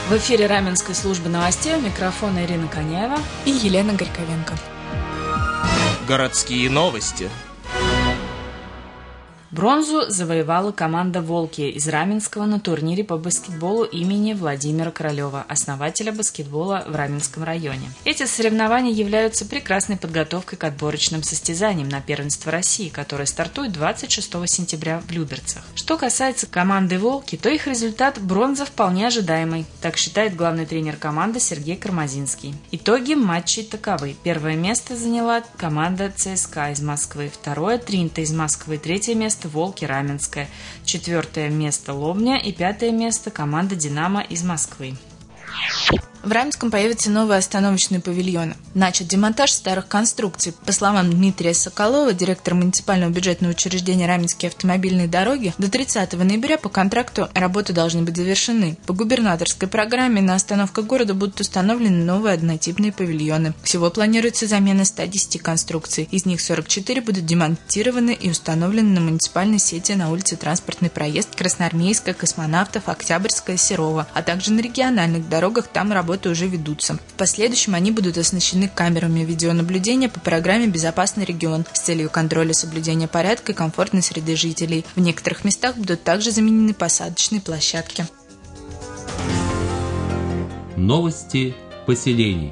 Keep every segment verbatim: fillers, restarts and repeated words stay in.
В эфире Раменской службы новостей, у микрофона Ирина Коняева и Елена Горьковенко. Городские новости. Бронзу завоевала команда «Волки» из Раменского на турнире по баскетболу имени Владимира Королева, основателя баскетбола в Раменском районе. Эти соревнования являются прекрасной подготовкой к отборочным состязаниям на первенство России, которое стартует двадцать шестого сентября в Люберцах. Что касается команды «Волки», то их результат бронза вполне ожидаемый, так считает главный тренер команды Сергей Кармазинский. Итоги матчей таковы. Первое место заняла команда ЦСКА из Москвы, второе – Тринта из Москвы, третье место – «Волки» Раменское, четвертое место – Лобня и пятое место – команда «Динамо» из Москвы. В Раменском появятся новые остановочные павильоны. Начат демонтаж старых конструкций. По словам Дмитрия Соколова, директора муниципального бюджетного учреждения «Раменские автомобильные дороги», до тридцатого ноября по контракту работы должны быть завершены. По губернаторской программе на остановках города будут установлены новые однотипные павильоны. Всего планируется замена ста десяти конструкций. Из них сорок четыре будут демонтированы и установлены на муниципальной сети на улице Транспортный проезд, Красноармейская, Космонавтов, Октябрьская, Серова, а также на региональных дорогах, там работы уже ведутся. В последующем они будут оснащены камерами видеонаблюдения по программе «Безопасный регион» с целью контроля соблюдения порядка и комфортной среды жителей. В некоторых местах будут также заменены посадочные площадки. Новости поселений.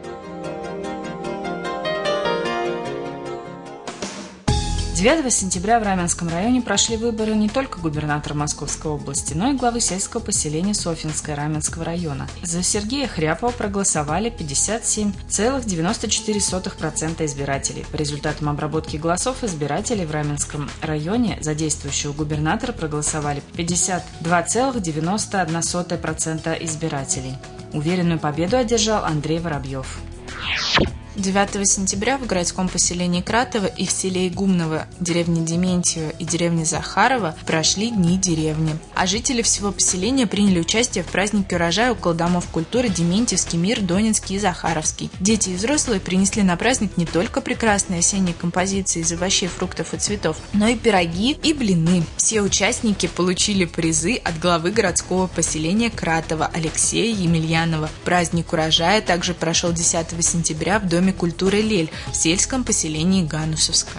девятого сентября в Раменском районе прошли выборы не только губернатора Московской области, но и главы сельского поселения Софьинское Раменского района. За Сергея Хряпова проголосовали пятьдесят семь целых девяносто четыре сотых процента избирателей. По результатам обработки голосов избирателей в Раменском районе за действующего губернатора проголосовали пятьдесят два целых девяносто одна сотая процента избирателей. Уверенную победу одержал Андрей Воробьев. девятого сентября в городском поселении Кратово и в селе Игумново, деревне Дементьево и деревне Захарова прошли Дни деревни. А жители всего поселения приняли участие в празднике урожая около домов культуры Дементьевский, Мир, Донецкий и Захаровский. Дети и взрослые принесли на праздник не только прекрасные осенние композиции из овощей, фруктов и цветов, но и пироги и блины. Все участники получили призы от главы городского поселения Кратово Алексея Емельянова. Праздник урожая также прошел десятого сентября в доме культуры «Лель» в сельском поселении Ганусовское.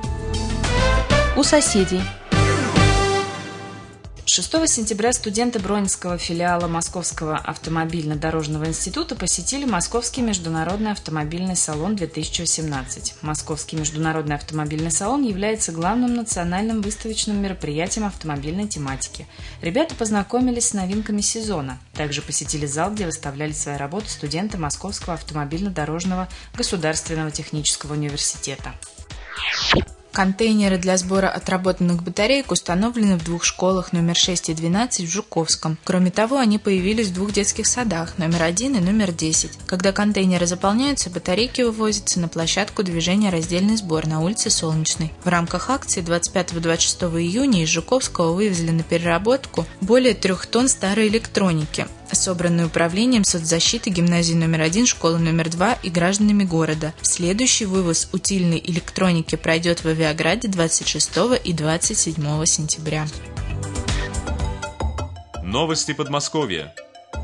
У соседей. шестого сентября студенты Бронинского филиала Московского автомобильно-дорожного института посетили Московский международный автомобильный салон две тысячи восемнадцать. Московский международный автомобильный салон является главным национальным выставочным мероприятием автомобильной тематики. Ребята познакомились с новинками сезона. Также посетили зал, где выставляли свои работы студенты Московского автомобильно-дорожного государственного технического университета. Контейнеры для сбора отработанных батареек установлены в двух школах номер шесть и двенадцать в Жуковском. Кроме того, они появились в двух детских садах номер один и номер десять. Когда контейнеры заполняются, батарейки вывозятся на площадку движения «Раздельный сбор» на улице Солнечной. В рамках акции двадцать пятого — двадцать шестого июня из Жуковского вывезли на переработку более трех тонн старой электроники, собранной управлением соцзащиты гимназии номер один, школы номер два и гражданами города. Следующий вывоз утильной электроники пройдет в Авиаграде двадцать шестого и двадцать седьмого сентября. Новости Подмосковья.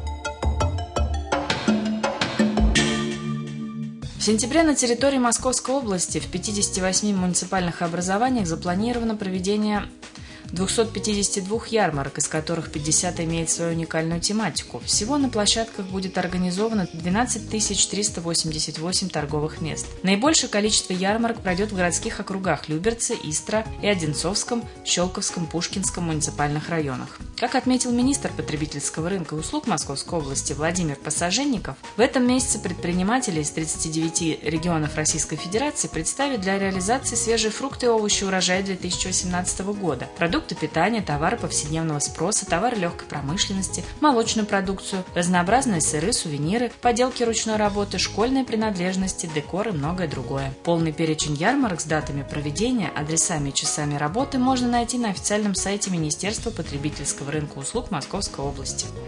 В сентябре на территории Московской области в пятидесяти восьми муниципальных образованиях запланировано проведение двухсот пятидесяти двух ярмарок, из которых пятьдесят имеет свою уникальную тематику. Всего на площадках будет организовано двенадцать тысяч триста восемьдесят восемь торговых мест. Наибольшее количество ярмарок пройдет в городских округах Люберцы, Истра и Одинцовском, Щелковском, Пушкинском муниципальных районах. Как отметил министр потребительского рынка и услуг Московской области Владимир Посаженников, в этом месяце предприниматели из тридцати девяти регионов Российской Федерации представят для реализации свежие фрукты и овощи урожая две тысячи восемнадцатого года, продукты питания, товары повседневного спроса, товары легкой промышленности, молочную продукцию, разнообразные сыры, сувениры, поделки ручной работы, школьные принадлежности, декор и многое другое. Полный перечень ярмарок с датами проведения, адресами и часами работы можно найти на официальном сайте Министерства потребительского рынка и услуг Московской области.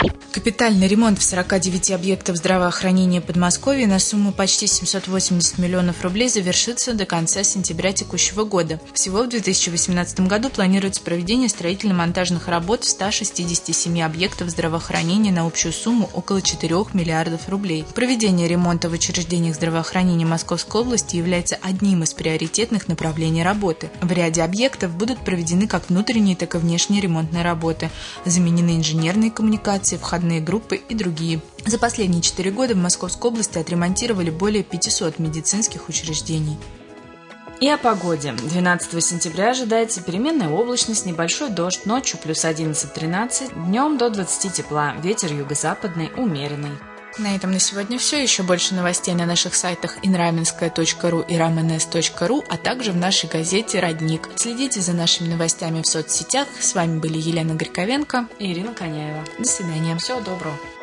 Капитальный ремонт в сорока девяти объектах здравоохранения Подмосковья на сумму почти семьсот восемьдесят миллионов рублей завершится до конца сентября текущего года. Всего в две тысячи восемнадцатом году планируется проведение строительно-монтажных работ в ста шестидесяти семи объектах здравоохранения на общую сумму около четырёх миллиардов рублей. Проведение ремонта в учреждениях здравоохранения Московской области является одним из приоритетных направлений работы. В ряде объектов будут проведены как внутренние, так и внешние ремонтные работы. Заменены инженерные коммуникации, входные группы и другие. За последние четыре года в Московской области отремонтировали более пятисот медицинских учреждений. И о погоде. двенадцатого сентября ожидается переменная облачность, небольшой дождь, ночью плюс одиннадцать-тринадцать, днем до двадцати тепла, ветер юго-западный, умеренный. На этом на сегодня все. Еще больше новостей на наших сайтах инраменская точка ру и рамэнэс точка ру, а также в нашей газете «Родник». Следите за нашими новостями в соцсетях. С вами были Елена Горьковенко и Ирина Коняева. До свидания. Всего доброго.